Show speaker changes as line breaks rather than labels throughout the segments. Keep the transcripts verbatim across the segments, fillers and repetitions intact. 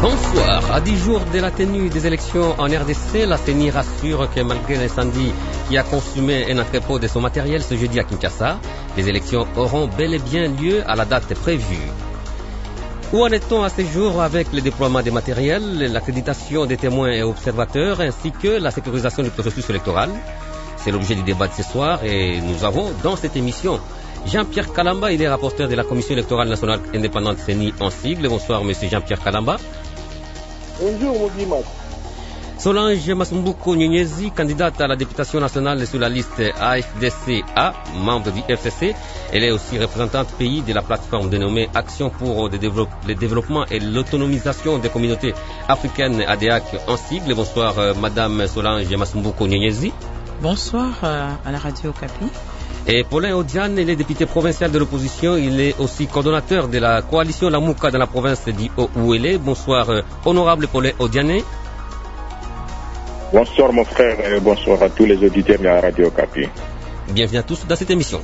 Bonsoir. À dix jours de la tenue des élections en R D C, la C E N I rassure que malgré l'incendie qui a consumé un entrepôt de son matériel ce jeudi à Kinshasa, les élections auront bel et bien lieu à la date prévue. Où en est-on à ce jour avec le déploiement des matériels, l'accréditation des témoins et observateurs ainsi que la sécurisation du processus électoral? C'est l'objet du débat de ce soir et nous avons dans cette émission Jean-Pierre Kalamba, il est rapporteur de la Commission électorale nationale indépendante C E N I en sigle. Bonsoir monsieur Jean-Pierre Kalamba.
Bonjour Moudimat.
Solange Masumbuko Nyonyezi, candidate à la députation nationale sur la liste A F D C A, membre du F C C. Elle est aussi représentante pays de la plateforme dénommée Action pour le, développe, le développement et l'autonomisation des communautés africaines A D A C en sigle. Bonsoir euh, madame Solange Masumbuko Nyonyezi.
Bonsoir euh, à la radio Capi.
Et Paulin Odiane, il est député provincial de l'opposition. Il est aussi coordonnateur de la coalition Lamouka dans la province du Haut-Ouélé. Bonsoir, euh, honorable Paulin Odiane.
Bonsoir mon frère et bonsoir à tous les auditeurs de la radio Capi.
Bienvenue à tous dans cette émission.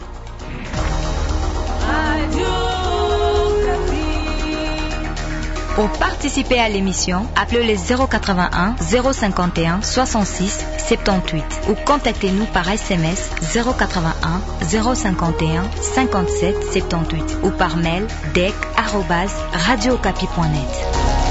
Pour participer à l'émission, appelez le zéro quatre-vingt-un zéro cinquante et un soixante-six soixante-dix-huit ou contactez-nous par S M S zéro quatre-vingt-un zéro cinquante et un cinquante-sept soixante-dix-huit ou par mail d e c arobase radiocapi point net.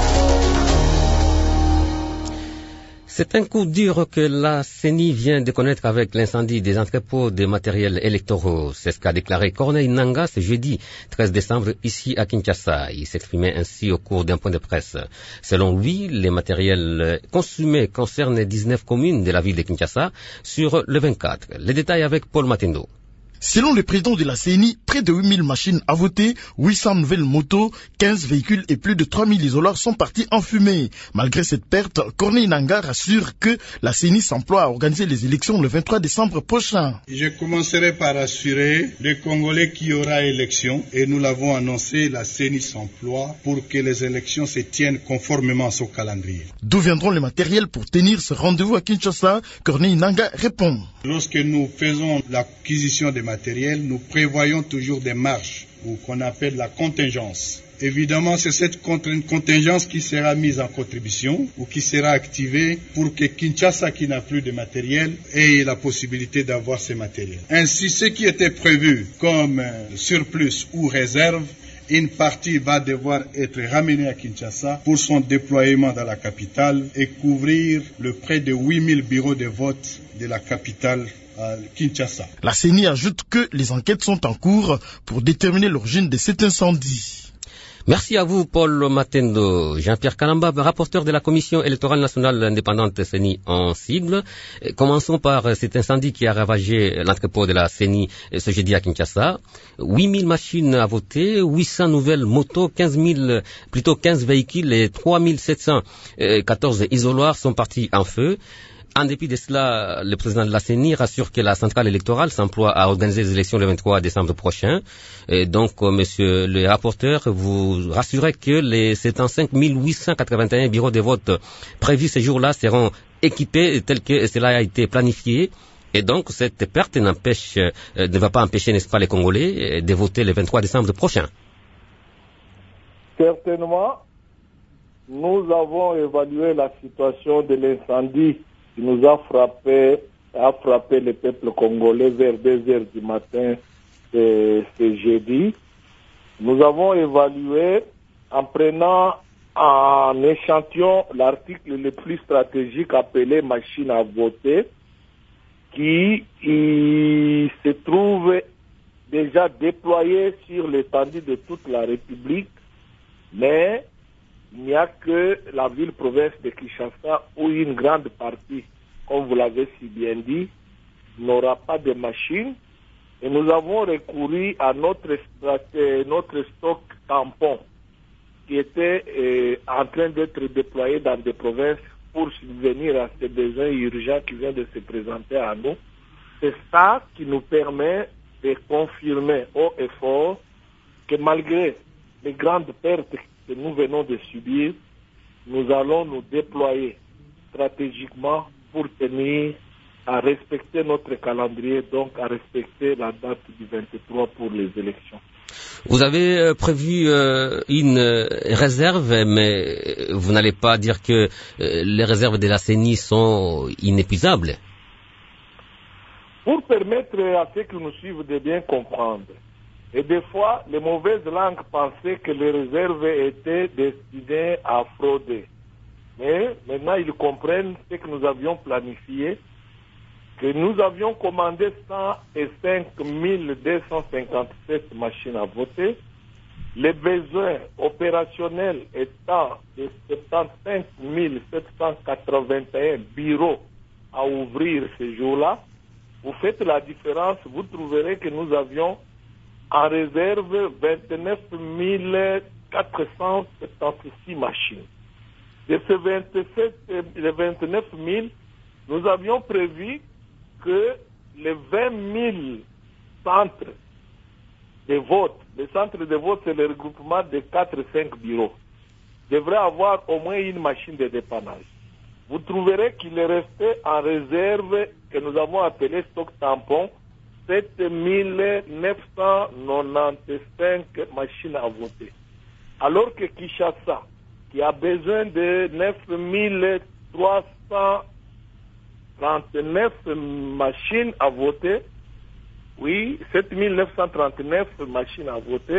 C'est un coup dur que la C E N I vient de connaître avec l'incendie des entrepôts de matériel électoraux. C'est ce qu'a déclaré Corneille Nangaa ce jeudi treize décembre ici à Kinshasa. Il s'exprimait ainsi au cours d'un point de presse. Selon lui, les matériels consumés concernent dix-neuf communes de la ville de Kinshasa sur le vingt-quatre. Les détails avec Paul Matendo.
Selon le président de la C E N I, près de huit mille machines à voter, huit cents nouvelles motos, quinze véhicules et plus de trois mille isoloirs sont partis en fumée. Malgré cette perte, Corneille Nangaa rassure que la C E N I s'emploie à organiser les élections le vingt-trois décembre prochain.
Je commencerai par assurer les Congolais qu'il y aura élection et nous l'avons annoncé, la C E N I s'emploie pour que les élections se tiennent conformément à son calendrier.
D'où viendront les matériels pour tenir ce rendez-vous à Kinshasa? Corneille Nangaa répond.
Lorsque nous faisons l'acquisition des matériels, nous prévoyons toujours des marges, ou qu'on appelle la contingence. Évidemment, c'est cette contingence qui sera mise en contribution ou qui sera activée pour que Kinshasa, qui n'a plus de matériel, ait la possibilité d'avoir ces matériels. Ainsi, ce qui était prévu comme surplus ou réserve, une partie va devoir être ramenée à Kinshasa pour son déploiement dans la capitale et couvrir le près de huit mille bureaux de vote de la capitale à Kinshasa.
La C E N I ajoute que les enquêtes sont en cours pour déterminer l'origine de cet incendie.
Merci à vous, Paul Matendo. Jean-Pierre Kalamba, rapporteur de la Commission électorale nationale indépendante C E N I en sigle. Commençons par cet incendie qui a ravagé l'entrepôt de la C E N I ce jeudi à Kinshasa. huit mille machines à voter, huit cents nouvelles motos, quinze mille, plutôt quinze véhicules et trois mille sept cent quatorze isoloirs sont partis en feu. En dépit de cela, le président de la C E N I rassure que la centrale électorale s'emploie à organiser les élections le vingt-trois décembre prochain. Et donc, euh, monsieur le rapporteur, vous rassurez que les soixante-cinq mille huit cent quatre-vingt-un bureaux de vote prévus ce jour-là seront équipés tel que cela a été planifié. Et donc, cette perte n'empêche, euh, ne va pas empêcher, n'est-ce pas, les Congolais de voter le vingt-trois décembre prochain.
Certainement, nous avons évalué la situation de l'incendie qui nous a frappé, a frappé le peuple congolais vers deux heures du matin ce, ce jeudi. Nous avons évalué en prenant en échantillon l'article le plus stratégique appelé machine à voter, qui il se trouve déjà déployé sur l'étendue de toute la République, mais il n'y a que la ville-province de Kinshasa où une grande partie, comme vous l'avez si bien dit, n'aura pas de machines. Et nous avons recouru à notre, notre stock tampon qui était euh, en train d'être déployé dans des provinces pour subvenir à ces besoins urgents qui viennent de se présenter à nous. C'est ça qui nous permet de confirmer haut et fort que malgré les grandes pertes que nous venons de subir, nous allons nous déployer stratégiquement pour tenir à respecter notre calendrier, donc à respecter la date du vingt-trois pour les élections.
Vous avez euh, prévu euh, une euh, réserve, mais vous n'allez pas dire que euh, les réserves de la C E N I sont inépuisables.
Pour permettre à ceux qui nous suivent de bien comprendre, et des fois, les mauvaises langues pensaient que les réserves étaient destinées à frauder. Mais maintenant, ils comprennent ce que nous avions planifié, que nous avions commandé cent cinq mille deux cent cinquante-sept machines à voter, les besoins opérationnels étant de soixante-quinze mille sept cent quatre-vingt-un bureaux à ouvrir ce jour-là. Vous faites la différence, vous trouverez que nous avions en réserve vingt-neuf mille quatre cent soixante-six machines. De ces vingt-sept, les vingt-neuf mille, nous avions prévu que les vingt mille centres de vote, les centres de vote, c'est le regroupement de quatre à cinq bureaux, devraient avoir au moins une machine de dépannage. Vous trouverez qu'il est resté en réserve, que nous avons appelé stock tampon, sept mille neuf cent quatre-vingt-quinze machines à voter. Alors que Kinshasa, qui a besoin de neuf mille trois cent trente-neuf machines à voter, oui, sept mille neuf cent trente-neuf machines à voter,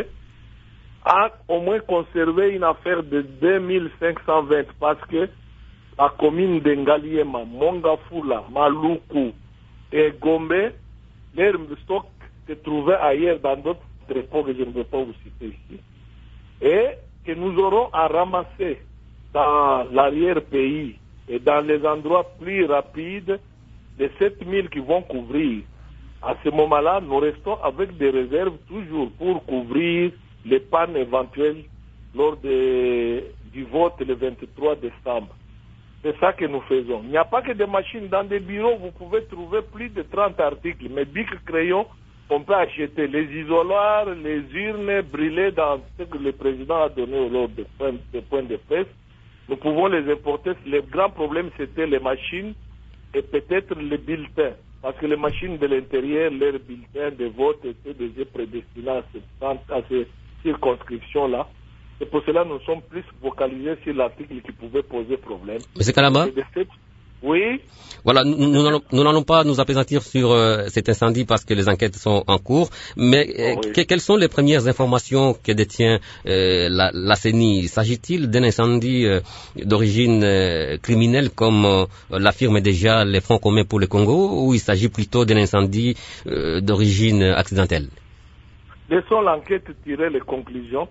a au moins conservé une affaire de deux mille cinq cent vingt parce que la commune de Ngaliema, Mongafula, Maluku et Gombe, leur stock se trouvait ailleurs dans d'autres dépôts que je ne vais pas vous citer ici. Et que nous aurons à ramasser dans l'arrière-pays et dans les endroits plus rapides les sept mille qui vont couvrir. À ce moment-là, nous restons avec des réserves toujours pour couvrir les pannes éventuelles lors de, du vote le vingt-trois décembre. C'est ça que nous faisons. Il n'y a pas que des machines. Dans des bureaux, vous pouvez trouver plus de trente articles. Mais bic, crayon, on peut acheter les isoloirs, les urnes brûlées dans ce que le président a donné lors des points, des points de presse. Nous pouvons les importer. Le grand problème, c'était les machines et peut-être les bulletins. Parce que les machines de l'intérieur, leurs bulletins de vote étaient déjà prédestinés à ces, à ces circonscriptions-là. C'est pour cela que nous sommes plus focalisés sur l'article qui pouvait poser problème.
Monsieur Kalamba?
Oui.
Voilà, nous nous n'allons pas nous appesantir sur euh, cet incendie parce que les enquêtes sont en cours, mais euh, oh, oui. que, quelles sont les premières informations que détient euh, la, la C E N I? S'agit-il d'un incendie euh, d'origine euh, criminelle comme euh, l'affirment déjà les Fronts communs pour le Congo, ou il s'agit plutôt d'un incendie euh, d'origine accidentelle?
Laissons l'enquête tirer les conclusions.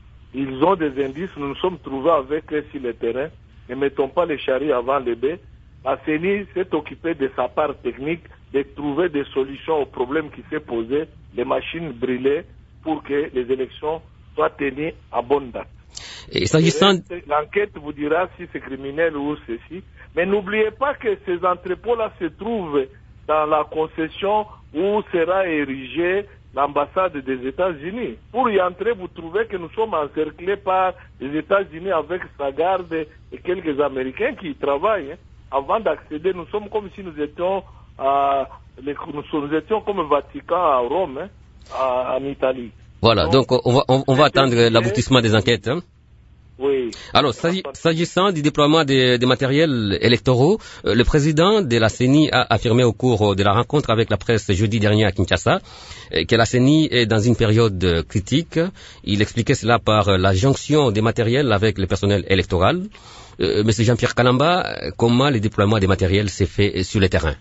Ils ont des indices, nous nous sommes trouvés avec eux sur le terrain. Ne mettons pas les charrues avant les bœufs. La C E N I s'est occupée de sa part technique de trouver des solutions aux problèmes qui s'est posé, les machines brûlées, pour que les élections soient tenues à bonne date.
Et s'agissant...
L'enquête vous dira si c'est criminel ou ceci. Mais n'oubliez pas que ces entrepôts-là se trouvent dans la concession où sera érigée l'ambassade des États-Unis. Pour y entrer, vous trouvez que nous sommes encerclés par les États-Unis avec sa garde et quelques Américains qui y travaillent. Hein. Avant d'accéder, nous sommes comme si nous étions, euh, les, nous, nous étions comme Vatican à Rome, hein, à, en Italie.
Voilà, donc, donc on va, on, on va attendre l'aboutissement des enquêtes. Hein.
Oui.
Alors, s'agissant du déploiement des, des matériels électoraux, euh, le président de la C E N I a affirmé au cours de la rencontre avec la presse jeudi dernier à Kinshasa euh, que la C E N I est dans une période euh, critique. Il expliquait cela par euh, la jonction des matériels avec le personnel électoral. Euh, Monsieur Jean-Pierre Kalamba, comment le déploiement des matériels s'est fait sur le terrain?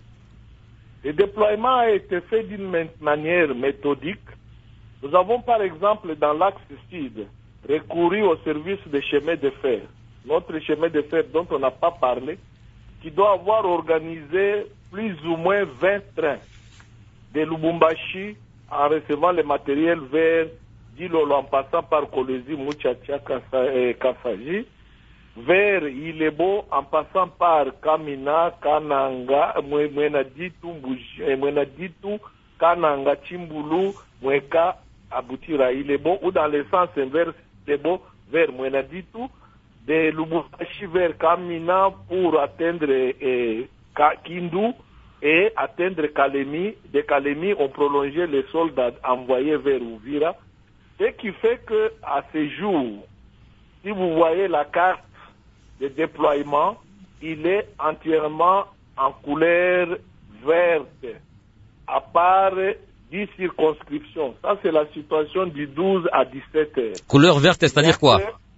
Le déploiement a été fait d'une manière méthodique. Nous avons par exemple dans l'axe sud recouru au service des chemins de fer. Notre chemin de fer dont on n'a pas parlé, qui doit avoir organisé plus ou moins vingt trains de Lubumbashi en recevant le matériel vers Dilolo en passant par Kolwezi, Muchacha, Kasaji, vers Ilebo en passant par Kamina, Kananga, Mwenaditu, Mwenaditu, Kananga, Chimbulu, Mweka, aboutir à Ilebo, ou dans le sens inverse, Ilebo vers Mwenaditu, de Lubumbashi vers Kamina pour atteindre eh, Kindu et atteindre Kalemi. De Kalemi, on prolongeait les soldats envoyés vers Uvira. Ce qui fait que à ce jour, si vous voyez la carte de déploiement, il est entièrement en couleur verte, à part dix circonscriptions. Ça, c'est la situation du douze à dix-sept heures.
Couleur verte, c'est-à-dire quoi?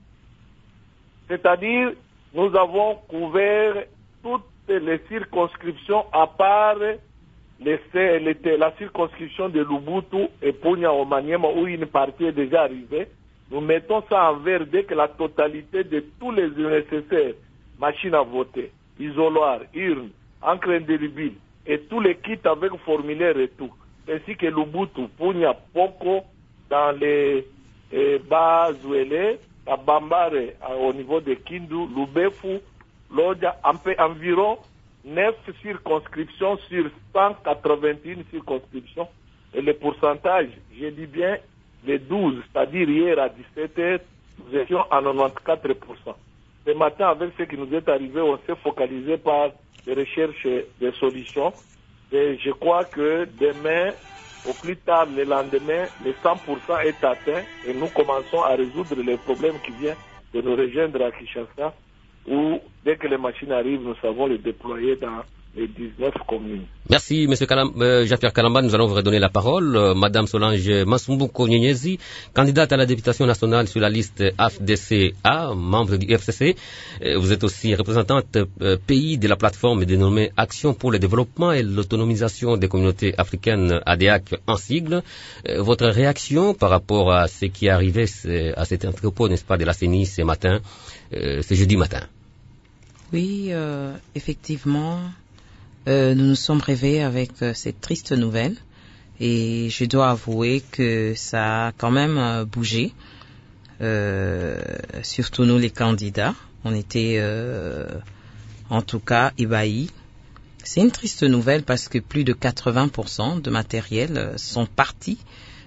C'est-à-dire, nous avons couvert toutes les circonscriptions à part les, les, la circonscription de Lubutu et Punya au Maniema où une partie est déjà arrivée. Nous mettons ça en vert dès que la totalité de tous les nécessaires, machines à voter, isoloirs, urnes, encre indélébile et tous les kits avec formulaire et tout, ainsi que Lubutu, Punya, Poko, dans les eh, bas Zouélé, à Bambare, au niveau de Kindu, Lubefu, Lodja, environ neuf circonscriptions sur cent quatre-vingt-un circonscriptions. Et le pourcentage, je dis bien les douze, c'est-à-dire hier à dix-sept heures, nous étions à quatre-vingt-quatorze pour cent. Ce matin, avec ce qui nous est arrivé, on s'est focalisé par les recherches des solutions. Et je crois que demain, au plus tard, le lendemain, le cent pour cent est atteint et nous commençons à résoudre les problèmes qui viennent de nous rejoindre à Kinshasa, où dès que les machines arrivent, nous savons les déployer dans les dix-neuf communes.
Merci, Monsieur Kalam, euh, Jean-Pierre Kalamba. Nous allons vous redonner la parole. Euh, Madame Solange Masumbuko Nyenyezi, candidate à la députation nationale sur la liste F D C A, membre du F C C. Euh, vous êtes aussi représentante euh, pays de la plateforme dénommée Action pour le développement et l'autonomisation des communautés africaines, A D A C en sigle. Euh, votre réaction par rapport à ce qui est arrivé à cet entrepôt, n'est-ce pas, de la C E N I ce matin, euh, ce jeudi matin?
Oui, euh, effectivement. Euh, nous nous sommes réveillés avec euh, cette triste nouvelle et je dois avouer que ça a quand même euh, bougé, euh, surtout nous les candidats. On était euh, en tout cas ébahis. C'est une triste nouvelle parce que plus de quatre-vingts pour cent de matériel euh, sont partis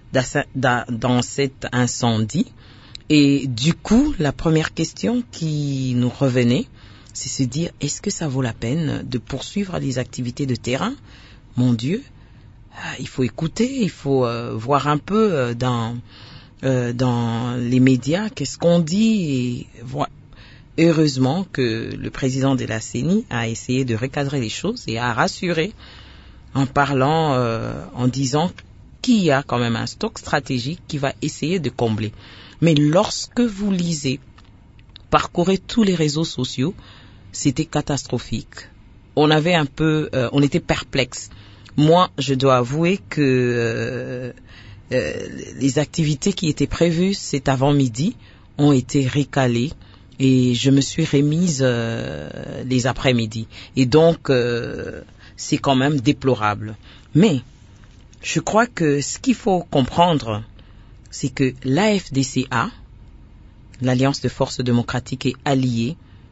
dans cet incendie. Et du coup, la première question qui nous revenait, c'est se dire, est-ce que ça vaut la peine de poursuivre les activités de terrain? Mon Dieu, il faut écouter, il faut euh, voir un peu euh, dans, euh, dans les médias qu'est-ce qu'on dit. Et voilà. Heureusement que le président de la C E N I a essayé de recadrer les choses et a rassuré en parlant, euh, en disant qu'il y a quand même un stock stratégique qui va essayer de combler. Mais lorsque vous lisez, parcourez tous les réseaux sociaux, c'était catastrophique. On avait un peu, euh, on était perplexe. Moi, je dois avouer que euh, euh, les activités qui étaient prévues cet avant-midi ont été récalées et je me suis remise euh, les après-midi. Et donc, euh, c'est quand même déplorable. Mais je crois que ce qu'il faut comprendre, c'est que l'A F D C A, l'Alliance de forces démocratiques et alliées,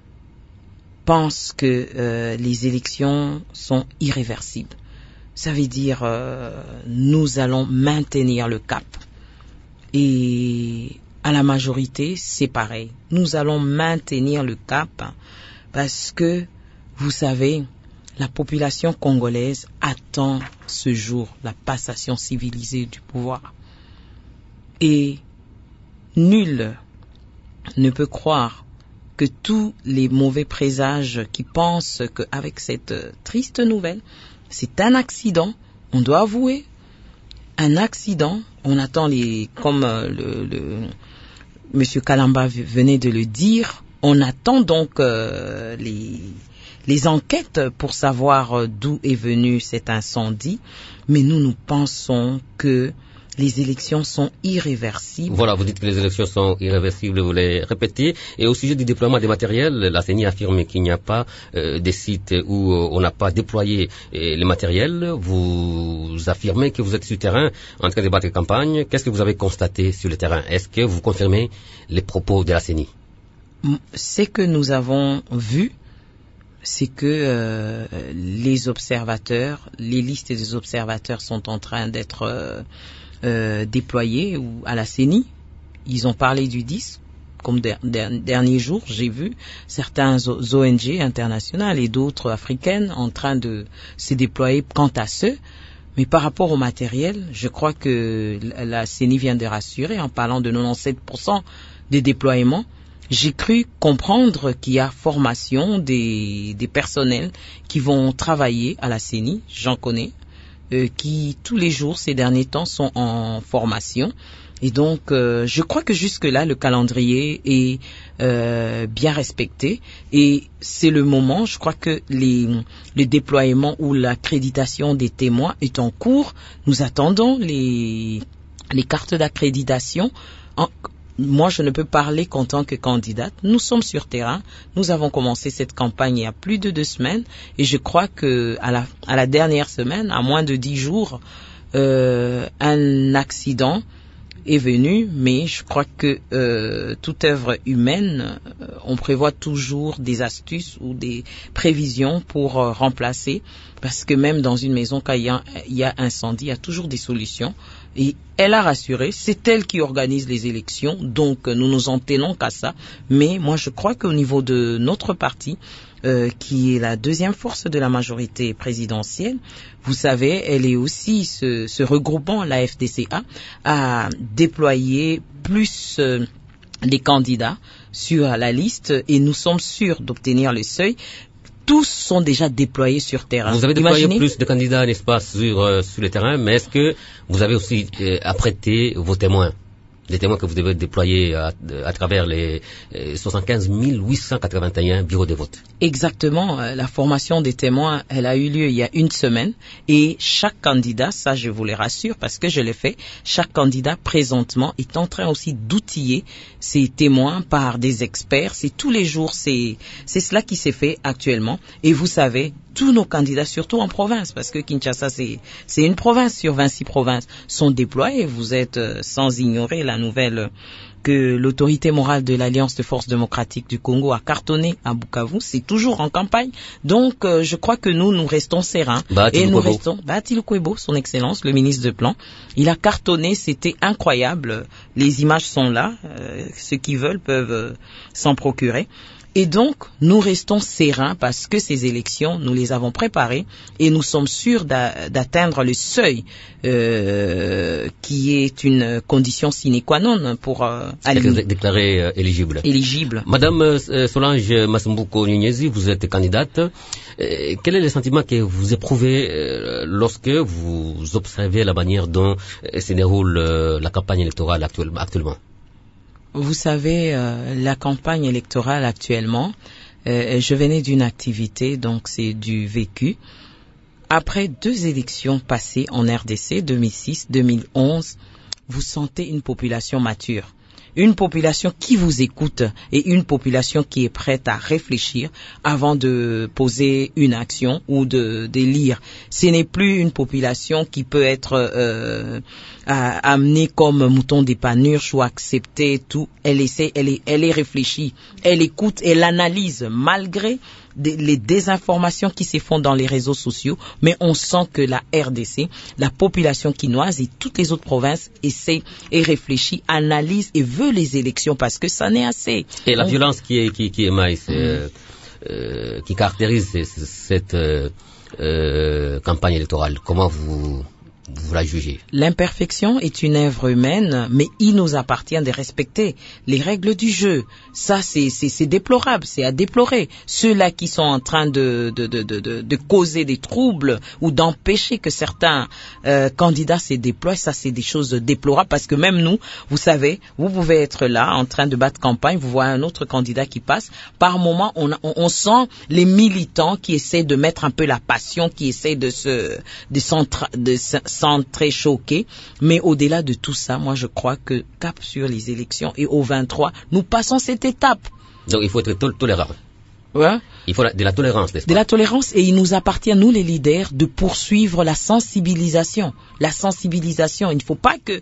pense que euh, les élections sont irréversibles. Ça veut dire euh, nous allons maintenir le cap. Et à la majorité, c'est pareil. Nous allons maintenir le cap parce que, vous savez, la population congolaise attend ce jour, la passation civilisée du pouvoir. Et nul ne peut croire que tous les mauvais présages qui pensent qu'avec cette triste nouvelle, c'est un accident, on doit avouer, un accident, on attend les, comme le, le Monsieur Kalamba venait de le dire, on attend donc euh, les, les enquêtes pour savoir d'où est venu cet incendie, mais nous, nous pensons que les élections sont irréversibles.
Voilà, vous dites que les élections sont irréversibles, vous les répétez. Et au sujet du déploiement des matériels, la C E N I affirme qu'il n'y a pas euh, des sites où on n'a pas déployé euh, les matériels. Vous affirmez que vous êtes sur le terrain en train de battre campagne. Qu'est-ce que vous avez constaté sur le terrain? Est-ce que vous confirmez les propos de la C E N I?
Ce que nous avons vu, c'est que euh, les observateurs, les listes des observateurs sont en train d'être euh, Euh, déployés ou à la C E N I. Ils ont parlé du dix. Comme der, der, dernier jour, j'ai vu certains O N G internationales et d'autres africaines en train de se déployer quant à ceux. Mais par rapport au matériel, je crois que la C E N I vient de rassurer en parlant de quatre-vingt-dix-sept pour cent des déploiements. J'ai cru comprendre qu'il y a formation des, des personnels qui vont travailler à la C E N I, j'en connais, euh, qui tous les jours ces derniers temps sont en formation. Et donc, euh, je crois que jusque-là, le calendrier est euh, bien respecté. Et c'est le moment, je crois que les, le déploiement ou l'accréditation des témoins est en cours. Nous attendons les, les cartes d'accréditation. En, moi, je ne peux parler qu'en tant que candidate. Nous sommes sur terrain. Nous avons commencé cette campagne il y a plus de deux semaines. Et je crois que à la, à la dernière semaine, à moins de dix jours, euh, un accident est venu, mais je crois que euh, toute œuvre humaine, euh, on prévoit toujours des astuces ou des prévisions pour euh, remplacer, parce que même dans une maison, quand il y a, il y a incendie, il y a toujours des solutions. Et elle a rassuré, c'est elle qui organise les élections, donc nous nous en tenons qu'à ça. Mais moi, je crois qu'au niveau de notre parti, euh, qui est la deuxième force de la majorité présidentielle, vous savez, elle est aussi, ce, ce regroupement, la F D C A, a déployé plus euh, des candidats sur la liste et nous sommes sûrs d'obtenir le seuil. Tous sont déjà déployés sur terrain.
Vous avez déployé Imaginez... plus de candidats, n'est-ce pas, sur, euh, sur le terrain, mais est-ce que vous avez aussi euh, apprêté vos témoins, les témoins que vous devez déployer à, à travers les euh, soixante-quinze mille huit cent quatre-vingt-un bureaux de vote?
Exactement. La formation des témoins, elle a eu lieu il y a une semaine et chaque candidat, ça je vous le rassure parce que je l'ai fait, chaque candidat présentement est en train aussi d'outiller ses témoins par des experts. C'est tous les jours, c'est, c'est cela qui s'est fait actuellement. Et vous savez, tous nos candidats, surtout en province, parce que Kinshasa, c'est, c'est une province sur vingt-six provinces, sont déployés. Vous êtes euh, sans ignorer la nouvelle que l'autorité morale de l'Alliance de forces démocratiques du Congo a cartonné à Bukavu. C'est toujours en campagne. Donc, euh, je crois que nous, nous restons sereins.
Bah,
et nous restons... Bati Lukwebo, son excellence, le ministre de Plan, il a cartonné, c'était incroyable. Les images sont là. Euh, ceux qui veulent peuvent euh, s'en procurer. Et donc, nous restons sereins parce que ces élections, nous les avons préparées et nous sommes sûrs d'a- d'atteindre le seuil euh, qui est une condition sine qua non pour euh,
aller déclarer euh, éligible.
éligible.
Madame euh, Solange Masumbuko Nyezi, vous êtes candidate. Euh, quel est le sentiment que vous éprouvez euh, lorsque vous observez la manière dont euh, se déroule euh, la campagne électorale actuellement, actuellement?
Vous savez, euh, la campagne électorale actuellement, euh, je venais d'une activité, donc c'est du vécu. Après deux élections passées en R D C, deux mille six, deux mille onze, vous sentez une population mature. Une population qui vous écoute et une population qui est prête à réfléchir avant de poser une action ou de, de lire. Ce n'est plus une population qui peut être euh, amenée comme mouton des panurges ou accepter tout. Elle essaie, elle est, elle est réfléchie, elle écoute, elle analyse malgré des, les désinformations qui se font dans les réseaux sociaux, mais on sent que la R D C, la population quinoise et toutes les autres provinces essaient et réfléchissent, analysent et veulent les élections parce que ça n'est assez.
Et la on... violence qui est qui, qui émaille, mmh. euh, euh, qui caractérise cette euh, euh, campagne électorale, comment vous vous la jugez?
L'imperfection est une œuvre humaine, mais il nous appartient de respecter les règles du jeu. Ça, c'est, c'est, c'est déplorable, c'est à déplorer. Ceux-là qui sont en train de, de, de, de, de, de causer des troubles ou d'empêcher que certains euh, candidats se déploient, ça, c'est des choses déplorables parce que même nous, vous savez, vous pouvez être là en train de battre campagne, vous voyez un autre candidat qui passe. Par moment, on, on, on sent les militants qui essaient de mettre un peu la passion, qui essaient de se, de s'entra, de se, sont très choqués, mais au-delà de tout ça, moi je crois que cap sur les élections et au vingt-trois, nous passons cette étape.
Donc il faut être tol- tolérant.
Ouais.
Il faut de la tolérance, n'est-ce pas?
De la tolérance, et il nous appartient, nous les leaders, de poursuivre la sensibilisation. La sensibilisation, il ne faut pas que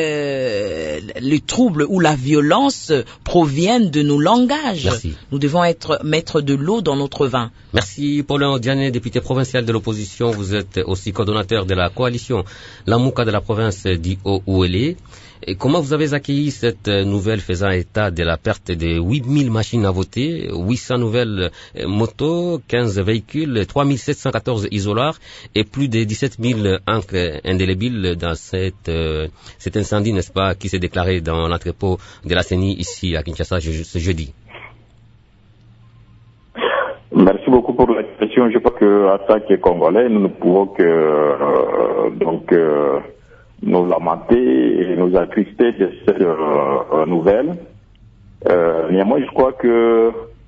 euh, le trouble ou la violence proviennent de nos langages.
Merci.
Nous devons être mettre de l'eau dans notre vin.
Merci Paulin Diané, député provincial de l'opposition. Vous êtes aussi coordonnateur de la coalition Lamouka de la province du Haut-Ouélé. Et comment vous avez accueilli cette nouvelle faisant état de la perte de huit mille machines à voter, huit cents nouvelles motos, quinze véhicules, trois mille sept cent quatorze isoloirs et plus de dix-sept mille encres indélébiles dans cette, euh, cet incendie, n'est-ce pas, qui s'est déclaré dans l'entrepôt de la C E N I ici à Kinshasa ce jeudi?
Merci beaucoup pour la question. Je crois que en tant que Congolais, nous ne pouvons que euh, donc euh, nous lamenter et nous attrister de cette euh, nouvelle. Euh, néanmoins, je crois que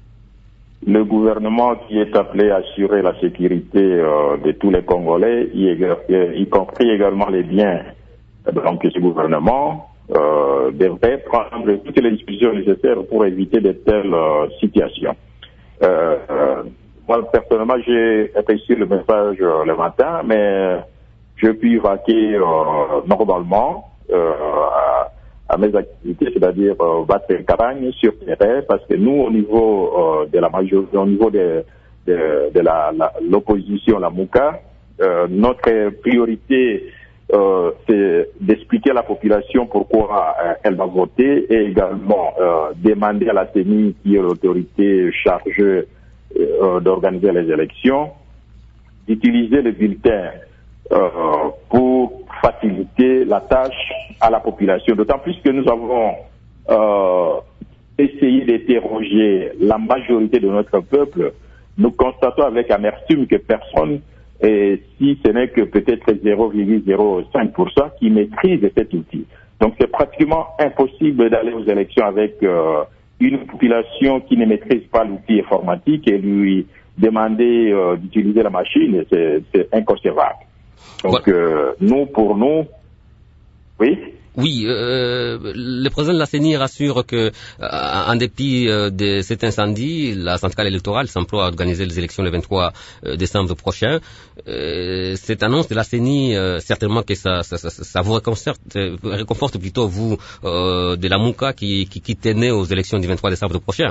le gouvernement qui est appelé à assurer la sécurité euh, de tous les Congolais, y, y compris également les biens donc ce gouvernement, euh, devrait prendre toutes les dispositions nécessaires pour éviter de telles euh, situations. Euh, euh, moi, personnellement, j'ai réussi le message euh, le matin, mais je puis vaquer euh, normalement euh, à, à mes activités, c'est-à-dire euh, battre une campagne sur terrain, parce que nous, au niveau euh, de la majorité, au niveau de, de, de la, la, l'opposition, la Mouka, euh, notre priorité, euh, c'est d'expliquer à la population pourquoi euh, elle va voter et également euh, demander à la C E N I, qui est l'autorité chargée euh, d'organiser les élections, d'utiliser le bulletin euh, pour faciliter la tâche à la population. D'autant plus que nous avons euh, essayé d'interroger la majorité de notre peuple. Nous constatons avec amertume que personne, et si ce n'est que peut-être zéro virgule zéro cinq pour cent qui maîtrise cet outil. Donc c'est pratiquement impossible d'aller aux élections avec euh, une population qui ne maîtrise pas l'outil informatique et lui demander euh, d'utiliser la machine, c'est, c'est inconcevable. Donc euh, nous, pour nous, oui.
Oui, euh, le président de la C E N I rassure que, euh, en dépit euh, de cet incendie, la centrale électorale s'emploie à organiser les élections le vingt-trois décembre prochain. Euh, cette annonce de la C E N I, euh, certainement que ça, ça, ça, ça vous réconforte, réconforte plutôt vous euh, de la Mouka qui, qui, qui tenait aux élections du vingt-trois décembre prochain.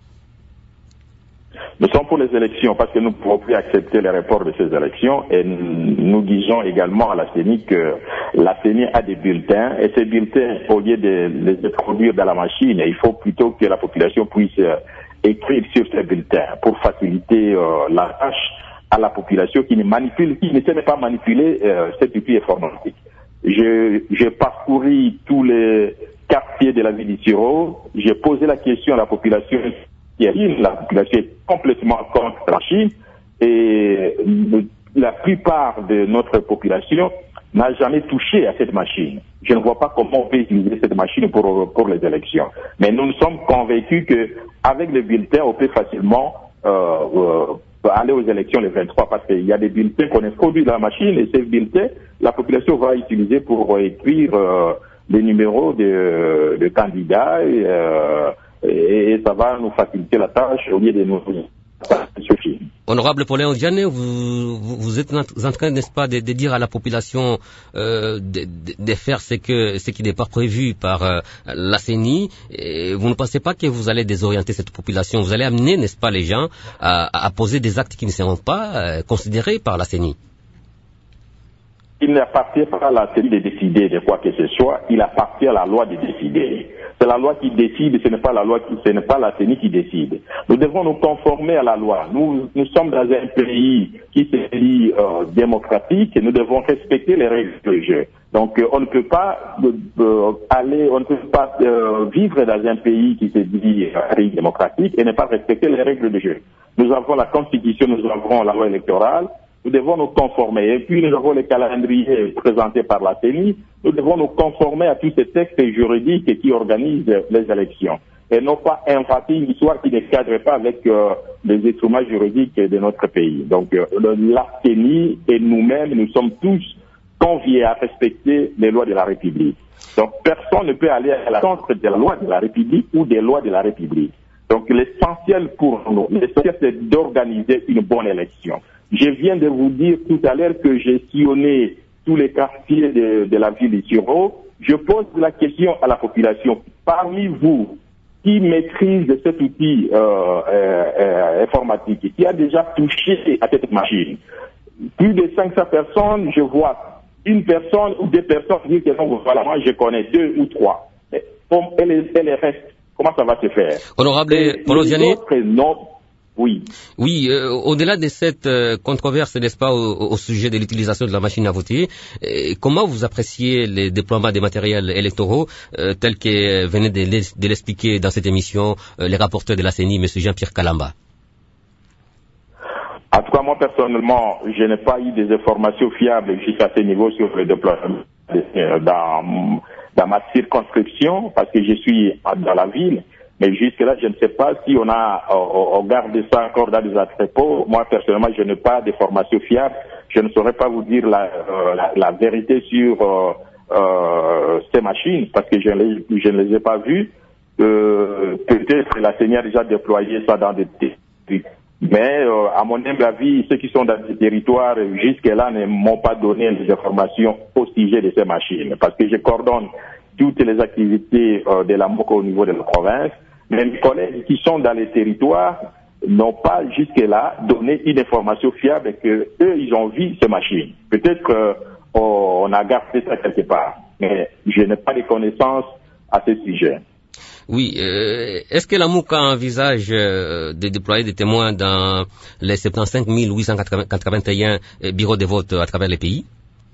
Nous sommes pour les élections parce que nous ne pouvons plus accepter les reports de ces élections et nous disons également à la C E N I que la C E N I a des bulletins et ces bulletins, au lieu de les introduire dans la machine, il faut plutôt que la population puisse euh, écrire sur ces bulletins pour faciliter euh, la tâche à la population qui ne manipule, qui ne sait pas manipuler euh, cet outil informatique. Je, j'ai parcouru tous les quartiers de la ville d'Issiro, j'ai posé la question à la population. La population est complètement contre la Chine et la plupart de notre population n'a jamais touché à cette machine. Je ne vois pas comment on peut utiliser cette machine pour, pour les élections. Mais nous nous sommes convaincus qu'avec les bulletins, on peut facilement euh, euh, aller aux élections le vingt-trois parce qu'il y a des bulletins qu'on introduit dans la machine et ces bulletins, la population va utiliser pour écrire euh, les numéros de, de candidats et euh, et ça va nous faciliter la tâche au lieu de nous suffire.
Honorable Paulin Odiane, vous, vous, vous êtes en train, n'est-ce pas, de, de dire à la population euh, de, de, de faire ce, que, ce qui n'est pas prévu par euh, la C E N I. Et vous ne pensez pas que vous allez désorienter cette population? Vous allez amener, n'est-ce pas, les gens à, à poser des actes qui ne seront pas euh, considérés par la C E N I?
Il n'appartient pas à la C E N I de décider de quoi que ce soit, il appartient à la loi de décider. C'est la loi qui décide, ce n'est pas la loi qui, ce n'est pas la C E N I qui décide. Nous devons nous conformer à la loi. Nous, nous sommes dans un pays qui se dit euh, démocratique et nous devons respecter les règles du jeu. Donc, euh, on ne peut pas euh, aller, on ne peut pas euh, vivre dans un pays qui se dit euh, pays démocratique et ne pas respecter les règles du jeu. Nous avons la Constitution, nous avons la loi électorale. Nous devons nous conformer. Et puis, nous avons les calendriers présentés par la C E N I. Nous devons nous conformer à tous ces textes juridiques qui organisent les élections. Et non pas inventer une histoire qui ne cadre pas avec euh, les instruments juridiques de notre pays. Donc, euh, la C E N I et nous-mêmes, nous sommes tous conviés à respecter les lois de la République. Donc, personne ne peut aller à la contre de la loi de la République ou des lois de la République. Donc, l'essentiel pour nous, l'essentiel, c'est d'organiser une bonne élection. Je viens de vous dire tout à l'heure que j'ai sillonné tous les quartiers de, de la ville d'Issiro. Je pose la question à la population. Parmi vous, qui maîtrise cet outil euh, euh, euh, informatique, qui a déjà touché à cette machine? Plus de cinq cents personnes, je vois une personne ou deux personnes disent que non, voilà, moi je connais deux ou trois. Et, et, les, et les restes, comment ça va se faire?
Honorable Paulo Diané.
Non. Oui.
Oui, euh, au-delà de cette euh, controverse, n'est-ce pas, au, au sujet de l'utilisation de la machine à voter, euh, comment vous appréciez les déploiements des matériels électoraux euh, tels que venaient de l'expliquer dans cette émission euh, les rapporteurs de la C E N I, M. Jean-Pierre Kalamba?
En tout cas, moi personnellement, je n'ai pas eu des informations fiables jusqu'à ce niveau sur le déploiement dans, dans ma circonscription, parce que je suis dans la ville. Mais jusque-là, je ne sais pas si on a, on garde ça encore dans des entrepôts. Moi, personnellement, je n'ai pas d'informations fiables. Je ne saurais pas vous dire la, euh, la, la vérité sur euh, euh, ces machines, parce que je, les, je ne les ai pas vues. Euh, peut-être la C E N I a déjà déployé ça dans des territoires. Mais, euh, à mon humble avis, ceux qui sont dans des territoires, jusque-là, ne m'ont pas donné des informations au sujet de ces machines. Parce que je coordonne toutes les activités euh, de la M O C au niveau de la province. Mais mes collègues qui sont dans les territoires n'ont pas jusque-là donné une information fiable que eux, ils ont vu ces machines. Peut-être qu'on a gardé ça quelque part, mais je n'ai pas de connaissances à ce sujet.
Oui, euh, est-ce que la M O C envisage euh, de déployer des témoins dans les soixante-quinze mille huit cent quatre-vingt-un bureaux de vote à travers le pays?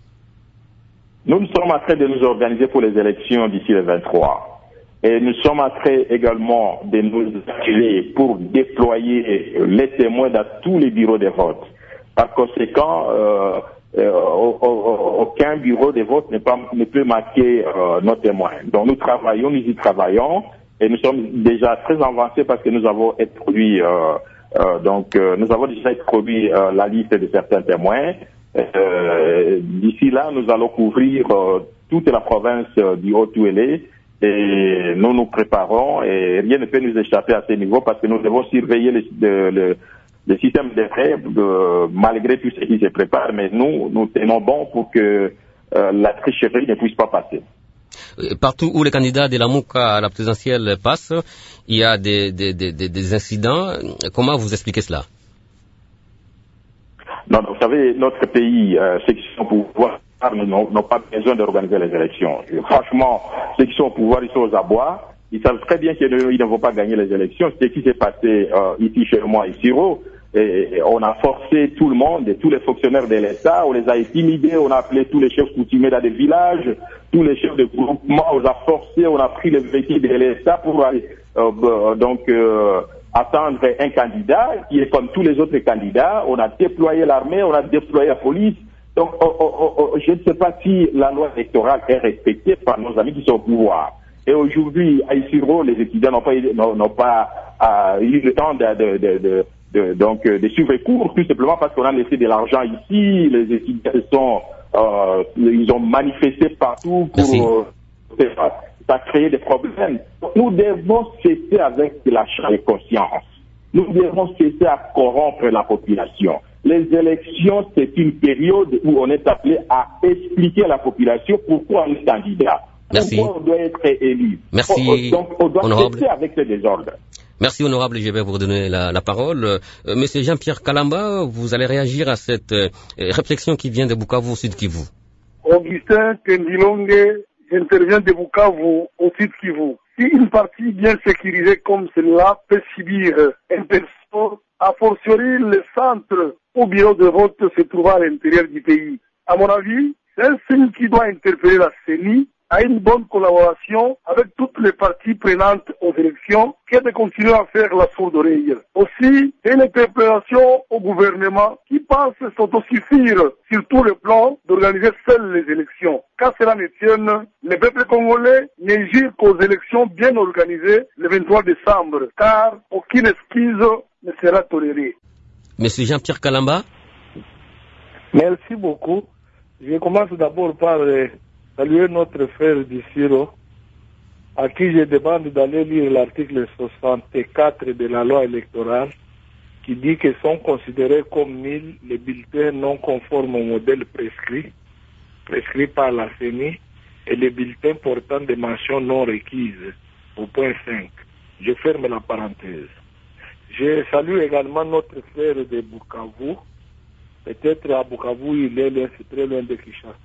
Nous, nous sommes en train de nous organiser pour les élections d'ici le vingt-trois. Et nous sommes en train également de nous activer pour déployer les témoins dans tous les bureaux de vote. Par conséquent, euh, euh, aucun bureau de vote ne, pas, ne peut marquer euh, nos témoins. Donc nous travaillons, nous y travaillons, et nous sommes déjà très avancés parce que nous avons introduit, euh, euh, donc euh, nous avons déjà introduit euh, la liste de certains témoins. Euh, d'ici là, nous allons couvrir euh, toute la province euh, du Haut-Touélé. Et nous nous préparons et rien ne peut nous échapper à ce niveau parce que nous devons surveiller le, le, le, le système de prêt de, malgré tout ce qui se prépare. Mais nous, nous tenons bon pour que euh, la tricherie ne puisse pas passer.
Partout où les candidats de la M O C à la présidentielle passent, il y a des, des, des, des incidents. Comment vous expliquez cela?
Non, vous savez, notre pays, euh, ceux qui sont au pouvoir n'ont pas besoin d'organiser les élections. Et franchement, ceux qui sont au pouvoir, ils sont aux abois. Ils savent très bien qu'ils ne, ne vont pas gagner les élections. C'est ce qui s'est passé euh, ici chez moi, ici, et, et on a forcé tout le monde, et tous les fonctionnaires de l'État, on les a intimidés, on a appelé tous les chefs coutumiers dans des villages, tous les chefs de groupement, on les a forcés, on a pris les véhicules de l'État pour aller, euh, donc, euh, attendre un candidat qui est comme tous les autres candidats. On a déployé l'armée, on a déployé la police. Donc, oh, oh, oh, je ne sais pas si la loi électorale est respectée par nos amis qui sont au pouvoir. Et aujourd'hui, à Isiro, les étudiants n'ont pas, n'ont pas euh, eu le temps de, de, de, de, de, donc, de suivre les cours, tout simplement parce qu'on a laissé de l'argent ici. Les étudiants sont, euh, ils ont manifesté partout pour, euh, ça a créé des problèmes. Nous devons cesser avec l'achat de conscience. Nous devons cesser à corrompre la population. Les élections, c'est une période où on est appelé à expliquer à la population pourquoi on est candidat.
Merci.
Pourquoi on doit être élu.
Merci.
Donc, on doit
honorable.
cesser avec ce désordre.
Merci, honorable. Je vais vous redonner la, la parole. Euh, Monsieur Jean-Pierre Kalamba, vous allez réagir à cette euh, réflexion qui vient de Bukavu, Sud Kivu.
Augustin Kendilonge, j'interviens de Bukavu, au Sud Kivu. Si une partie bien sécurisée comme celle-là peut subir un perso, a fortiori le centre au bureau de vote se trouve à l'intérieur du pays. À mon avis, c'est un signe qui doit interpeller la C E N I à une bonne collaboration avec toutes les parties prenantes aux élections qui est de continuer à faire la sourde oreille. Aussi, une interpellation au gouvernement qui pense s'autosuffire sur tout le plan d'organiser seules les élections. Qu'à cela ne tienne, le peuple congolais ne gire qu'aux élections bien organisées le vingt-trois décembre, car aucune excuse ne sera tolérée.
Monsieur Jean-Pierre Kalamba.
Merci beaucoup. Je commence d'abord par euh, saluer notre frère Dissiro, à qui je demande d'aller lire l'article soixante-quatre de la loi électorale qui dit que sont considérés comme nuls les bulletins non conformes au modèle prescrit, prescrit par la C E N I, et les bulletins portant des mentions non requises, au point cinq. Je ferme la parenthèse. Je salue également notre frère de Bukavu. Peut-être à Bukavu, il est là, c'est très loin de Kinshasa.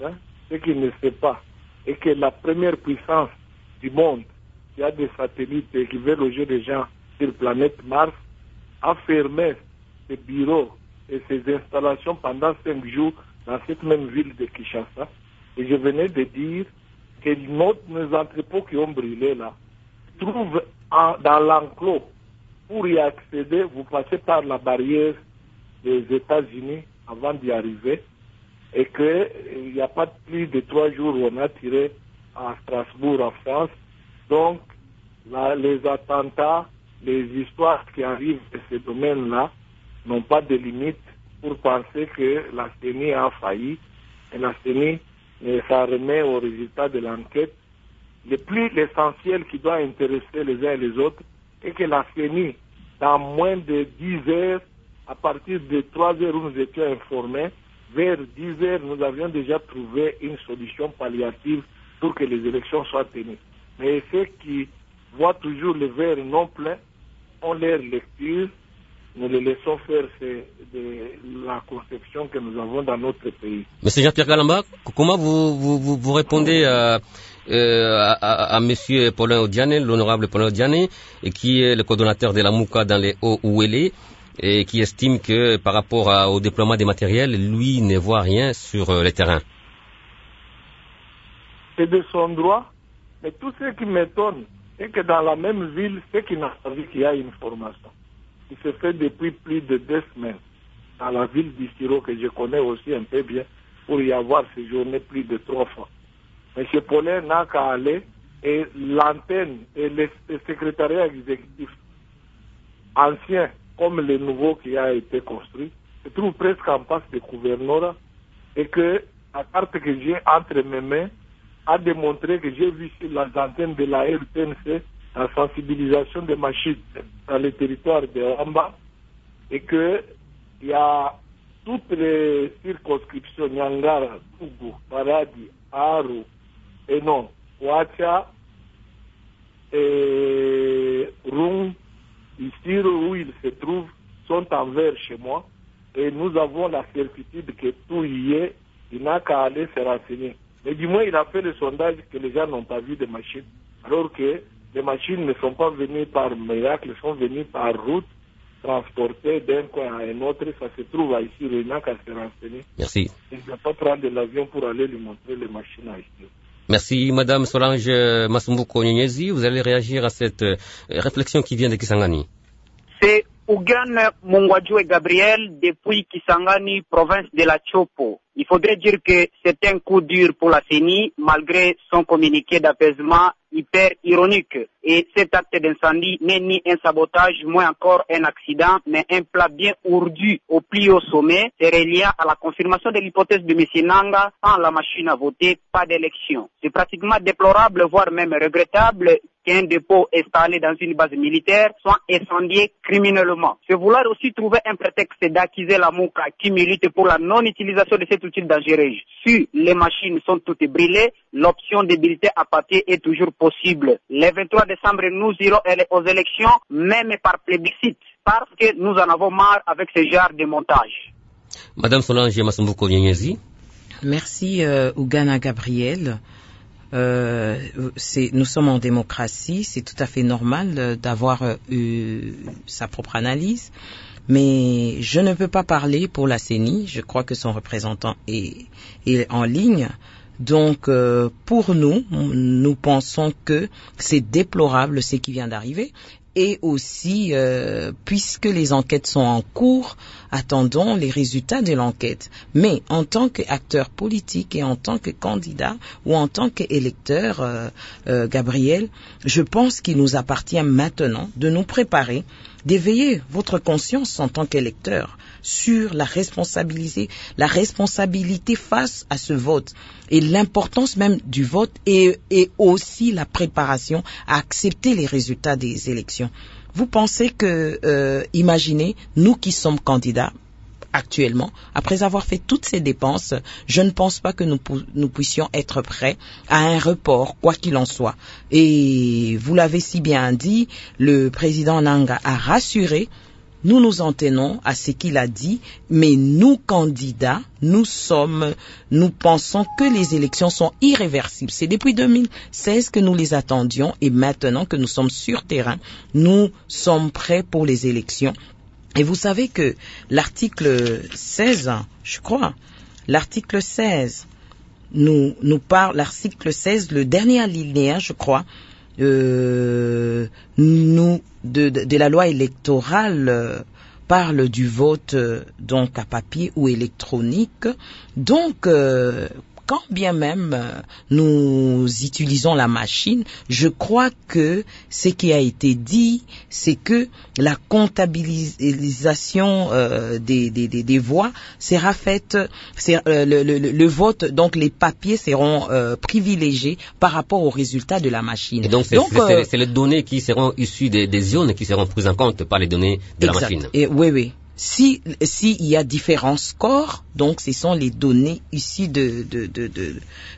ce qu'il ne sait pas est que la première puissance du monde qui a des satellites et qui veut loger des gens sur la planète Mars a fermé ses bureaux et ses installations pendant cinq jours dans cette même ville de Kinshasa. Et je venais de dire que nos, nos entrepôts qui ont brûlé là trouvent en, dans l'enclos. Pour y accéder, vous passez par la barrière des États-Unis avant d'y arriver. Et qu'il n'y a pas plus de trois jours où on a tiré à Strasbourg, en France. Donc, là, les attentats, les histoires qui arrivent de ces domaines-là n'ont pas de limite pour penser que la C E N I a failli. Et la C E N I, ça remet au résultat de l'enquête. Le plus l'essentiel qui doit intéresser les uns et les autres est que la C E N I, dans moins de dix heures, à partir de trois heures où nous étions informés, vers dix heures, nous avions déjà trouvé une solution palliative pour que les élections soient tenues. Mais ceux qui voient toujours le verre non plein ont leur lecture. Nous les laissons faire de la conception que nous avons dans notre pays.
Monsieur Jean-Pierre Kalamba, comment vous, vous, vous, vous répondez à, euh, à, à, à Monsieur Paulin Odiane, l'honorable Paulin Odiane, et qui est le coordonnateur de la Mouka dans les Hauts-Ouélé, et qui estime que par rapport à, au déploiement des matériels, lui ne voit rien sur euh, le terrain?
C'est de son droit, mais tout ce qui m'étonne, c'est que dans la même ville, ceux qui n'ont pas vu qu'il y a une formation, qui se fait depuis plus de deux semaines, dans la ville d'Issiro, que je connais aussi un peu bien, pour y avoir séjourné plus de trois fois. M. Paulin n'a qu'à aller, et l'antenne et le, le secrétariat exécutif ancien, comme le nouveau qui a été construit, se trouve presque en passe de gouvernorat, et que la carte que j'ai entre mes mains a démontré que j'ai vu sur les antennes de la R T N C la sensibilisation des machines dans le territoire de Ramba, et que il y a toutes les circonscriptions, Nyangara, Tougou, Maradi, Aru, et non, Ouacha, et Rung, ici où ils se trouvent, sont en vert chez moi, et nous avons la certitude que tout y est, il n'a qu'à aller se renseigner. Mais du moins, il a fait le sondage que les gens n'ont pas vu de machines, alors que les machines ne sont pas venues par miracle, elles sont venues par route, transportées d'un coin à un autre. Ça se trouve à ici, il n'a qu'à se renseigner.
Merci.
Il ne va pas prendre l'avion pour aller lui montrer les machines à ici.
Merci, Madame Solange Masumbuko Nyenyezi. Vous allez réagir à cette euh, réflexion qui vient de Kisangani.
C'est Ougan Mungwadjoué Gabriel depuis Kisangani, province de la Chopo. Il faudrait dire que c'est un coup dur pour la C E N I, malgré son communiqué d'apaisement hyper ironique. Et cet acte d'incendie n'est ni un sabotage, moins encore un accident, mais un plat bien ourdu au plus haut sommet, c'est relié à la confirmation de l'hypothèse de M. Nanga sans la machine à voter, pas d'élection. C'est pratiquement déplorable, voire même regrettable, qu'un dépôt installé dans une base militaire soit incendié criminellement. C'est vouloir aussi trouver un prétexte d'accuser la Mouka qui milite pour la non-utilisation de cet outil dangereux. Si les machines sont toutes brûlées, l'option de militer à papier est toujours possible. Le vingt-trois décembre, nous irons aux élections, même par plébiscite, parce que nous en avons marre avec ce genre de montage.
Madame Solange Masumbuko Nyenyezi.
Merci, euh, Ougana Gabriel. Euh, c'est, nous sommes en démocratie, c'est tout à fait normal euh, d'avoir euh, eu sa propre analyse, mais je ne peux pas parler pour la C E N I, je crois que son représentant est, est en ligne. Donc, euh, pour nous, nous pensons que c'est déplorable ce qui vient d'arriver. Et aussi, euh, puisque les enquêtes sont en cours, attendons les résultats de l'enquête. Mais en tant qu'acteur politique et en tant que candidat ou en tant qu'électeur, euh, euh, Gabriel, je pense qu'il nous appartient maintenant de nous préparer, d'éveiller votre conscience en tant qu'électeur sur la responsabilité, la responsabilité face à ce vote et l'importance même du vote et, et aussi la préparation à accepter les résultats des élections. Vous pensez que, euh, imaginez, nous qui sommes candidats actuellement, après avoir fait toutes ces dépenses, je ne pense pas que nous, nous puissions être prêts à un report, quoi qu'il en soit. Et vous l'avez si bien dit, le président Nanga a rassuré. nous nous en tenons à ce qu'il a dit, mais nous, candidats, nous sommes, nous pensons que les élections sont irréversibles. C'est depuis deux mille seize que nous les attendions et maintenant que nous sommes sur terrain, nous sommes prêts pour les élections. Et vous savez que l'article seize, je crois, l'article seize nous, nous parle, l'article seize, le dernier alinéa, je crois, euh, nous, de, de, de la loi électorale, euh, parle du vote euh, donc à papier ou électronique. Donc, euh, quand bien même euh, nous utilisons la machine, je crois que ce qui a été dit, c'est que la comptabilisation euh, des, des, des, des voix sera faite, c'est, euh, le, le, le vote, donc les papiers seront euh, privilégiés par rapport aux résultats de la machine.
Et donc, c'est, donc, c'est, euh, c'est, c'est les données qui seront issues des, des urnes qui seront prises en compte par les données de
exact.
La machine.
Et, oui, oui. Si, si il y a différents scores, donc ce sont les données issues de, de, de, de,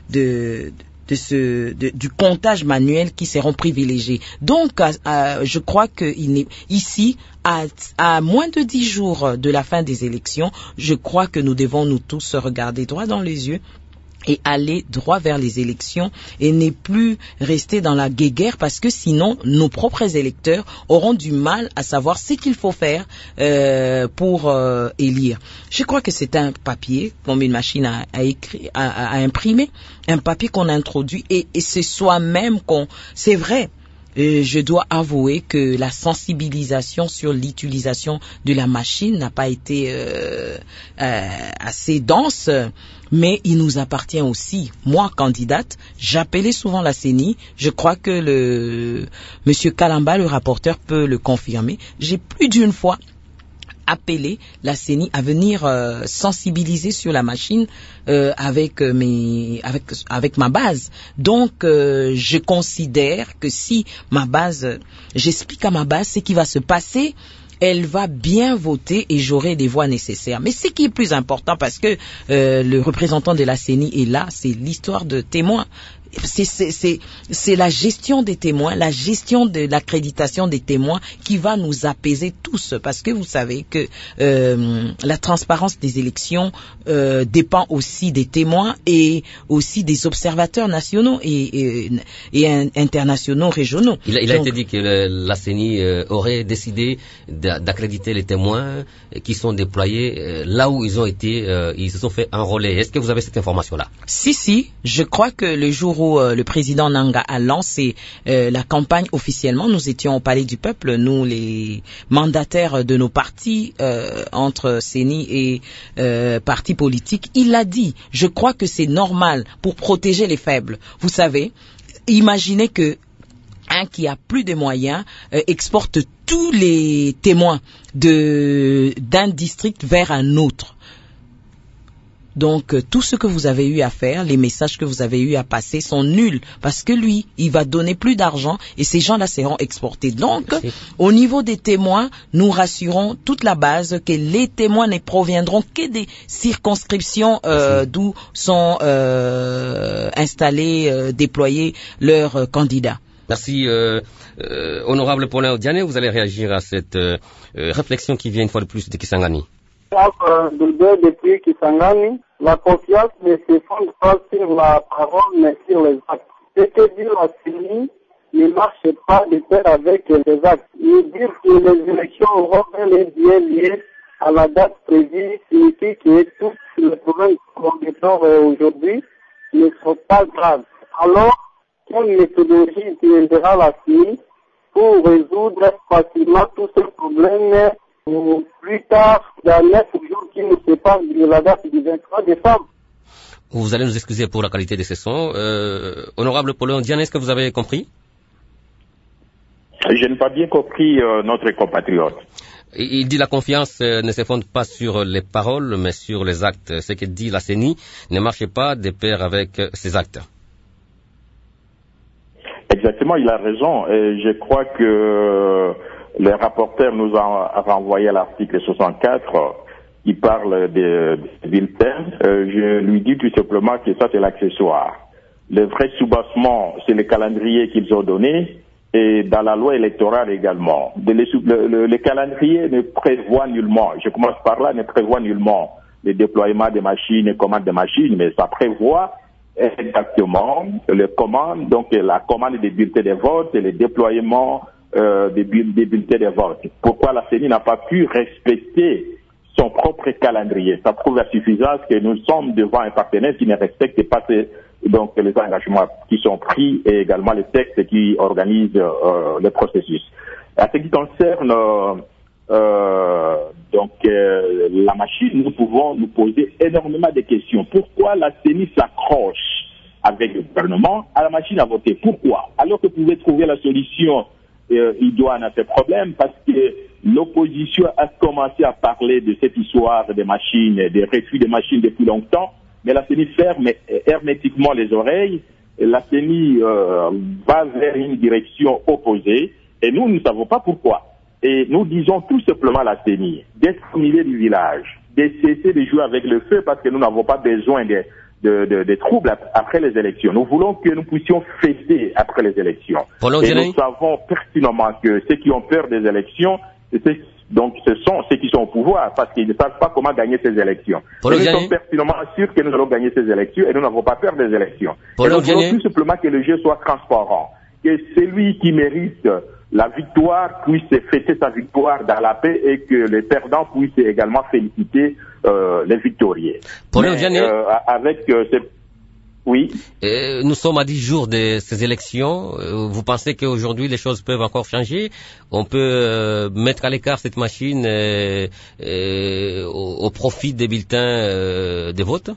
de, de ce, de, du comptage manuel qui seront privilégiés. Donc, à, à, je crois que il n'est, ici, à, à moins de dix jours de la fin des élections, je crois que nous devons nous tous regarder droit dans les yeux et aller droit vers les élections et ne plus rester dans la guéguerre parce que sinon nos propres électeurs auront du mal à savoir ce qu'il faut faire euh, pour euh, élire. Je crois que c'est un papier comme une machine à, à, écrire, à, à imprimer, un papier qu'on introduit et, et c'est soi-même qu'on... C'est vrai. Et je dois avouer que la sensibilisation sur l'utilisation de la machine n'a pas été euh, euh, assez dense, mais il nous appartient aussi. Moi, candidate, j'appelais souvent la C E N I. Je crois que le Monsieur Kalamba, le rapporteur, peut le confirmer. J'ai plus d'une fois appeler la C E N I à venir euh, sensibiliser sur la machine euh, avec euh, mes avec avec ma base. Donc euh, je considère que si ma base, euh, j'explique à ma base ce qui va se passer, elle va bien voter et j'aurai des voix nécessaires. Mais ce qui est plus important, parce que euh, le représentant de la C E N I est là, c'est l'histoire de témoins. C'est, c'est, c'est, c'est la gestion des témoins, la gestion de l'accréditation des témoins qui va nous apaiser tous, parce que vous savez que euh, la transparence des élections euh, dépend aussi des témoins et aussi des observateurs nationaux et, et, et internationaux, régionaux.
Il a, il a Donc, été dit que le, la C E N I euh, aurait décidé d'accréditer les témoins qui sont déployés euh, là où ils ont été, euh, ils se sont fait enrôler. Est-ce que vous avez cette information-là?
Si, si, je crois que le jour où euh, le président Nanga a lancé euh, la campagne officiellement, nous étions au Palais du Peuple, nous les mandataires de nos partis euh, entre C E N I et euh, partis politiques, il l'a dit. Je crois que c'est normal pour protéger les faibles. Vous savez, imaginez que un qui a plus de moyens euh, exporte tous les témoins de d'un district vers un autre. Donc, euh, tout ce que vous avez eu à faire, les messages que vous avez eu à passer sont nuls parce que lui, il va donner plus d'argent et ces gens-là seront exportés. Donc, Merci. Au niveau des témoins, nous rassurons toute la base que les témoins ne proviendront que des circonscriptions euh, d'où sont euh, installés, euh, déployés leurs euh, candidats.
Merci, euh, euh, honorable Paulin Odiane. Vous allez réagir à cette euh, réflexion qui vient une fois de plus de Kisangani.
Depuis Kisangani, la confiance ne se fonde pas sur la parole mais sur les actes. Ce que dit la C E N I ne marche pas de pair avec les actes. Et dire que les élections auront bel et bien liées à la date prévue signifie que tous les problèmes qu'on déplore aujourd'hui ne sont pas graves. Alors, quelle méthodologie utilisera la C E N I pour résoudre facilement tous ces problèmes ou plus tard, dans neuf jours qui nous séparent de la date du vingt-trois décembre.
Vous allez nous excuser pour la qualité de ces sons. Euh, honorable Paulin Diane, est-ce que vous avez compris?
Je n'ai pas bien compris euh, notre compatriote.
Il dit la confiance euh, ne se fonde pas sur les paroles, mais sur les actes. Ce que dit la C E N I ne marche pas de pair avec euh, ses actes.
Exactement, il a raison. Et je crois que le rapporteur nous a renvoyé à l'article soixante-quatre qui parle des, des bulletins. Euh, je lui dis tout simplement que ça c'est l'accessoire. Le vrai soubassement, c'est le calendrier qu'ils ont donné et dans la loi électorale également. Le, le, le, le calendrier ne prévoit nullement, je commence par là, ne prévoit nullement le déploiement des machines et commandes de machines, mais ça prévoit exactement le commande, donc la commande des bulletins de vote et le déploiement euh, des, des bulletins de vote. Pourquoi la C E N I n'a pas pu respecter son propre calendrier? Ça prouve à suffisance que nous sommes devant un partenaire qui ne respecte pas ses, donc les engagements qui sont pris et également les textes qui organisent euh, le processus. À ce qui concerne euh, euh, donc euh, la machine, nous pouvons nous poser énormément de questions. Pourquoi la C E N I s'accroche avec le gouvernement à la machine à voter? Pourquoi? Alors que vous pouvez trouver la solution euh, idoine à ce problème, parce que l'opposition a commencé à parler de cette histoire des machines, des refus des machines depuis longtemps, mais la C E N I ferme hermétiquement les oreilles. La C E N I euh, va vers une direction opposée et nous ne savons pas pourquoi. Et nous disons tout simplement à la C E N I d'être au milieu du village, de cesser de jouer avec le feu parce que nous n'avons pas besoin de, de, de, de troubles après les élections. Nous voulons que nous puissions fêter après les élections.
Polo
et nous savons pertinemment que ceux qui ont peur des élections, donc ce sont ceux qui sont au pouvoir parce qu'ils ne savent pas comment gagner ces élections. Et nous sommes pertinemment sûrs que nous allons gagner ces élections et nous n'avons pas peur des élections. Et nous voulons tout simplement que le jeu soit transparent, que celui qui mérite la victoire puisse fêter sa victoire dans la paix et que les perdants puissent également féliciter euh, les victorieux. Mais, euh, avec euh, ces... Oui.
Euh, nous sommes à dix jours de ces élections. Euh, vous pensez qu'aujourd'hui les choses peuvent encore changer? On peut euh, mettre à l'écart cette machine euh, euh, au, au profit des bulletins euh, de vote?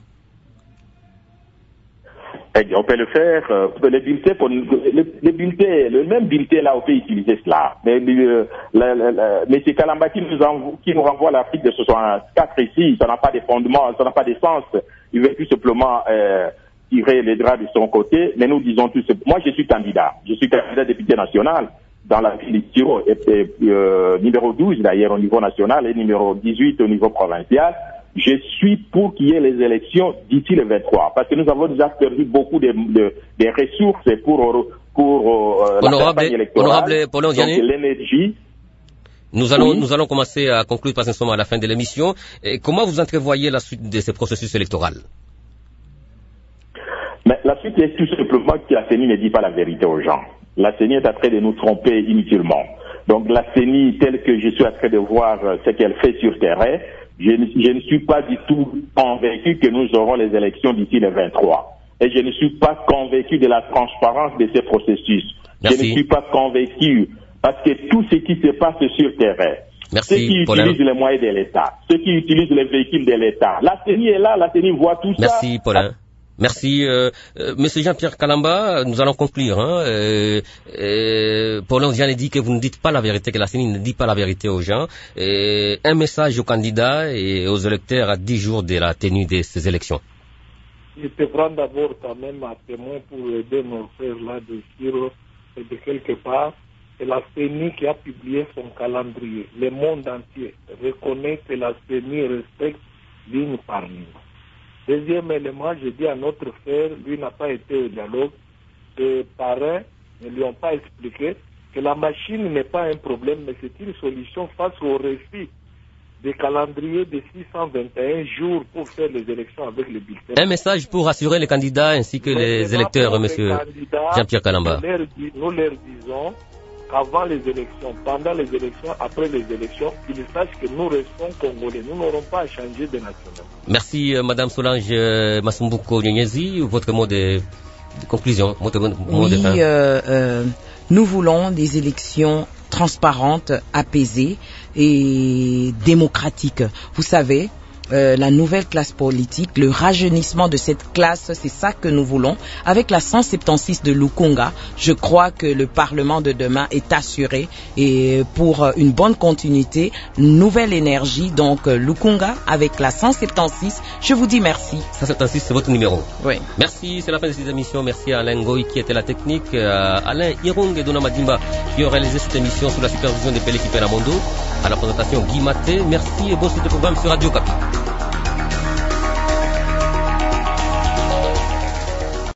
Eh, on peut le faire. Euh, les bulletins, pour, le, les bulletins, le même bulletin là, on peut utiliser cela. Mais euh, la, la, la, M. Kalamba qui nous, envoie, qui nous renvoie à l'article de soixante-quatre ici, ça n'a pas de fondement, ça n'a pas de sens. Il veut tout simplement euh, tirer les draps de son côté. Mais nous disons tout simplement, moi je suis candidat, je suis candidat député national dans la ville de Tiro, et, et, euh, numéro douze d'ailleurs au niveau national et numéro dix-huit au niveau provincial. Je suis pour qu'il y ait les élections d'ici le vingt-trois, parce que nous avons déjà perdu beaucoup de, de, de ressources pour, pour euh, la campagne électorale, donc l'énergie.
Nous allons, oui. nous allons commencer à conclure parce que nous sommes à la fin de l'émission. Et comment vous entrevoyez la suite de ces processus électoraux?
Mais la suite est tout simplement que la C E N I ne dit pas la vérité aux gens. La C E N I est en train de nous tromper inutilement. Donc la C E N I, telle que je suis en train de voir ce qu'elle fait sur terrain, Je ne, je ne suis pas du tout convaincu que nous aurons les élections d'ici le vingt-trois. Et je ne suis pas convaincu de la transparence de ces processus. Merci. Je ne suis pas convaincu parce que tout ce qui se passe sur terrain,
Merci,
ceux qui
Paulin.
utilisent les moyens de l'État, ceux qui utilisent les véhicules de l'État, la C E N I est là, la C E N I voit tout
Merci,
ça.
Merci, Paulin. Merci, euh, euh, Monsieur Jean-Pierre Kalamba. Nous allons conclure. Hein. Euh, euh, Paulin Diané dit que vous ne dites pas la vérité, que la C E N I ne dit pas la vérité aux gens. Euh, un message aux candidats et aux électeurs à dix jours de la tenue de ces élections.
Je te prends d'abord quand même à témoin pour aider nos frères là de Siro et de quelque part. C'est la C E N I qui a publié son calendrier. Le monde entier reconnaît que la C E N I respecte ligne par ligne. Deuxième élément, je dis à notre frère, lui n'a pas été au dialogue, ses parrains ne lui ont pas expliqué que la machine n'est pas un problème, mais c'est une solution face au refus des calendriers de six cent vingt et un jours pour faire les élections avec les bulletins.
Un message pour rassurer les candidats ainsi que les, les électeurs, monsieur Jean-Pierre Kalamba.
Nous leur, nous leur disons qu'avant les élections, pendant les élections, après les élections, qu'ils sachent que nous restons congolais. Nous n'aurons pas à changer de nationalité.
Merci, euh, Madame Solange euh, Masumbuko Nyonyezi. Votre mot de, de conclusion, votre mot
oui,
de fin.
Euh, euh, nous voulons des élections transparentes, apaisées et démocratiques. Vous savez, Euh, la nouvelle classe politique, le rajeunissement de cette classe, c'est ça que nous voulons. Avec la cent soixante-seize de Lukunga, je crois que le Parlement de demain est assuré et pour une bonne continuité, nouvelle énergie. Donc Lukunga avec la cent soixante-seize, je vous dis merci.
cent soixante-seize, c'est votre numéro.
Oui.
Merci, c'est la fin de cette émission. Merci à Alain Goy qui était la technique, à Alain Hirong et Dona Madimba qui ont réalisé cette émission sous la supervision de Pelé Kipenamondo. À la présentation, Guy Maté. Merci et bon suite de programme sur Radio Kapi.